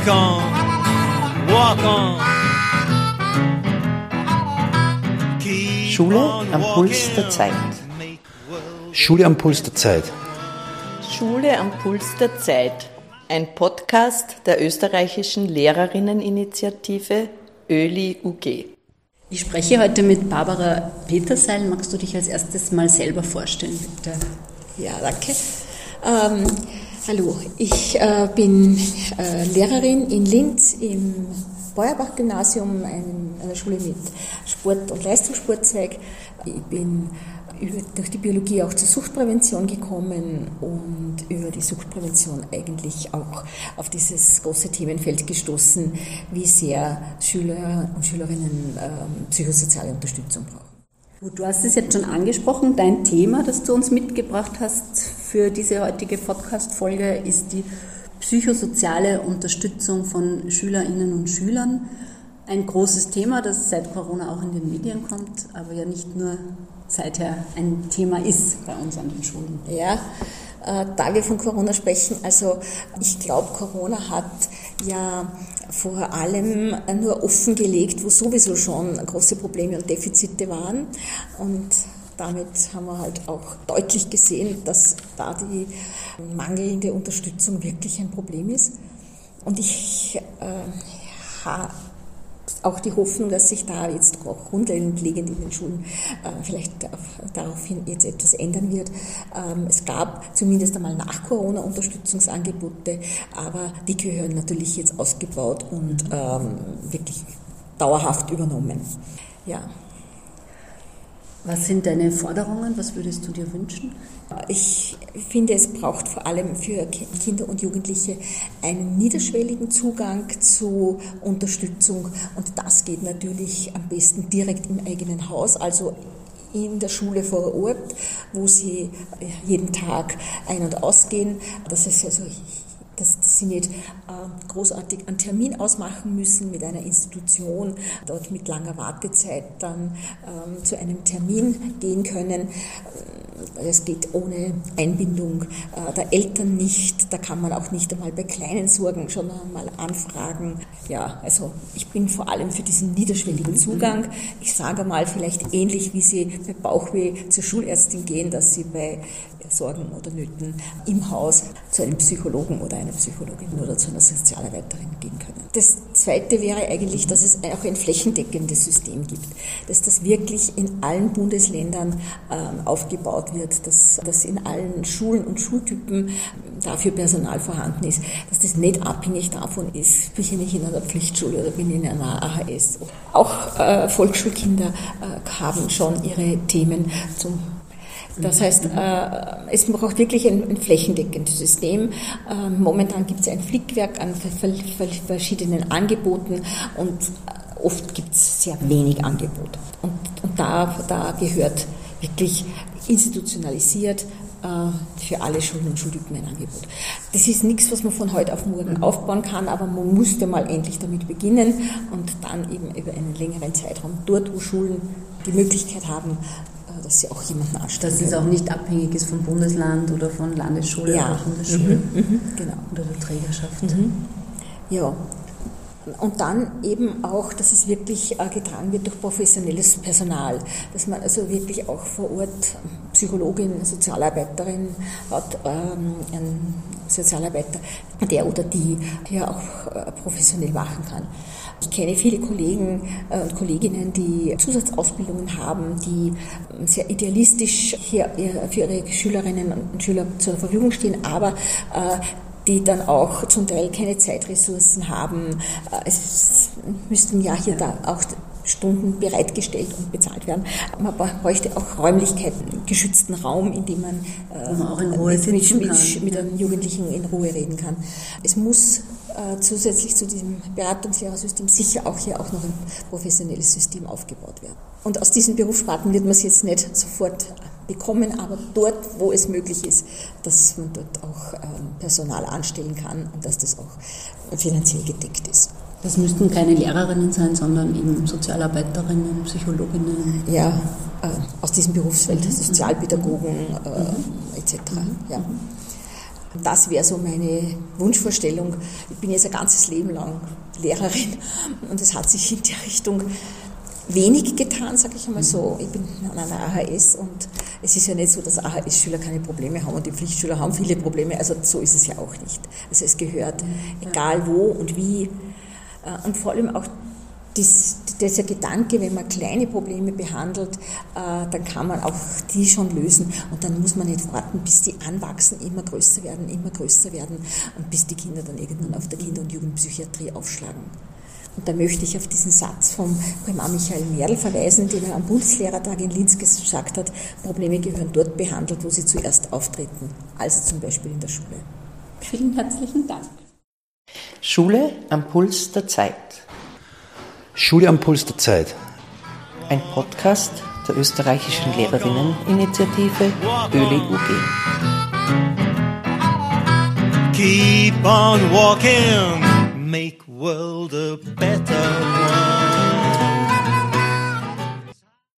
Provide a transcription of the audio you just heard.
walk on, walk on. Schule am Puls der Zeit. Schule am Puls der Zeit. Schule am Puls der Zeit. Ein Podcast der österreichischen Lehrerinneninitiative ÖLI-UG. Ich spreche heute mit Barbara Peterseil. Magst du dich als erstes mal selber vorstellen, bitte? Ja, danke. Hallo, ich bin Lehrerin in Linz im Beuerbach-Gymnasium, einer Schule mit Sport- und Leistungssportzweig. Ich bin durch die Biologie auch zur Suchtprävention gekommen und über die Suchtprävention eigentlich auch auf dieses große Themenfeld gestoßen, wie sehr Schüler und Schülerinnen psychosoziale Unterstützung brauchen. Du hast es jetzt schon angesprochen, dein Thema, das du uns mitgebracht hast für diese heutige Podcast-Folge, ist die psychosoziale Unterstützung von Schülerinnen und Schülern. Ein großes Thema, das seit Corona auch in den Medien kommt, aber ja nicht nur seither ein Thema ist bei uns an den Schulen. Ja, da wir von Corona sprechen, also ich glaube, Corona hat ja vor allem nur offengelegt, wo sowieso schon große Probleme und Defizite waren, und damit haben wir halt auch deutlich gesehen, dass da die mangelnde Unterstützung wirklich ein Problem ist. Und ich habe auch die Hoffnung, dass sich da jetzt auch grundlegend in den Schulen vielleicht daraufhin jetzt etwas ändern wird. Es gab zumindest einmal nach Corona Unterstützungsangebote, aber die gehören natürlich jetzt ausgebaut und wirklich dauerhaft übernommen. Ja. Was sind deine Forderungen? Was würdest du dir wünschen? Ich finde, es braucht vor allem für Kinder und Jugendliche einen niederschwelligen Zugang zu Unterstützung, und das geht natürlich am besten direkt im eigenen Haus, also in der Schule vor Ort, wo sie jeden Tag ein- und ausgehen. Das ist also, dass sie nicht großartig einen Termin ausmachen müssen mit einer Institution, dort mit langer Wartezeit dann zu einem Termin gehen können. Das geht ohne Einbindung der Eltern nicht. Da kann man auch nicht einmal bei kleinen Sorgen schon einmal anfragen. Ja, also ich bin vor allem für diesen niederschwelligen Zugang. Ich sage mal, vielleicht ähnlich wie Sie bei Bauchweh zur Schulärztin gehen, dass Sie bei Sorgen oder Nöten im Haus zu einem Psychologen oder einer Psychologin oder zu einer Sozialarbeiterin gehen können. Das Zweite wäre eigentlich, dass es auch ein flächendeckendes System gibt, dass das wirklich in allen Bundesländern aufgebaut wird, dass in allen Schulen und Schultypen dafür Personal vorhanden ist, dass das nicht abhängig davon ist, bin ich nicht in einer Pflichtschule oder bin ich in einer AHS. Auch Volksschulkinder haben schon ihre Themen zum. Das heißt, es braucht wirklich ein flächendeckendes System. Momentan gibt es ein Flickwerk an verschiedenen Angeboten, und oft gibt es sehr wenig Angebot. Und da gehört wirklich institutionalisiert für alle Schulen und Schultypen ein Angebot. Das ist nichts, was man von heute auf morgen aufbauen kann, aber man musste mal endlich damit beginnen und dann eben über einen längeren Zeitraum dort, wo Schulen die Möglichkeit haben, dass sie auch jemanden anstellen. Dass es auch nicht abhängig ist vom Bundesland oder von Landesschule oder Bundesschule genau. Oder der Trägerschaft. Ja. Und dann eben auch, dass es wirklich getragen wird durch professionelles Personal, dass man also wirklich auch vor Ort Psychologin, Sozialarbeiterin hat, einen Sozialarbeiter, der oder die hier auch professionell machen kann. Ich kenne viele Kollegen und Kolleginnen, die Zusatzausbildungen haben, die sehr idealistisch hier für ihre Schülerinnen und Schüler zur Verfügung stehen, aber die dann auch zum Teil keine Zeitressourcen haben. Es müssten ja hier da auch Stunden bereitgestellt und bezahlt werden. Man bräuchte auch Räumlichkeiten, geschützten Raum, in dem man auch in Ruhe mit einem Jugendlichen in Ruhe reden kann. Es muss zusätzlich zu diesem Beratungslehrersystem sicher auch hier auch noch ein professionelles System aufgebaut werden. Und aus diesen Berufssparten wird man es jetzt nicht sofort bekommen, aber dort, wo es möglich ist, dass man dort auch Personal anstellen kann und dass das auch finanziell gedeckt ist. Das müssten keine Lehrerinnen sein, sondern eben Sozialarbeiterinnen, Psychologinnen. Ja, aus diesem Berufsfeld, Sozialpädagogen etc. Ja. Das wäre so meine Wunschvorstellung. Ich bin jetzt ein ganzes Leben lang Lehrerin und es hat sich in der Richtung wenig getan, sage ich einmal so. Ich bin an einer AHS und es ist ja nicht so, dass AHS-Schüler keine Probleme haben und die Pflichtschüler haben viele Probleme. Also so ist es ja auch nicht. Also es gehört, egal wo und wie. Und vor allem auch dieser Gedanke, wenn man kleine Probleme behandelt, dann kann man auch die schon lösen und dann muss man nicht warten, bis die anwachsen, immer größer werden und bis die Kinder dann irgendwann auf der Kinder- und Jugendpsychiatrie aufschlagen. Und da möchte ich auf diesen Satz vom Primar Michael Merl verweisen, den er am Bundeslehrertag in Linz gesagt hat, Probleme gehören dort behandelt, wo sie zuerst auftreten, also zum Beispiel in der Schule. Vielen herzlichen Dank. Schule am Puls der Zeit. Schule am Puls der Zeit. Ein Podcast der österreichischen Lehrerinneninitiative ÖLI UG. Keep on walking, make world a better one.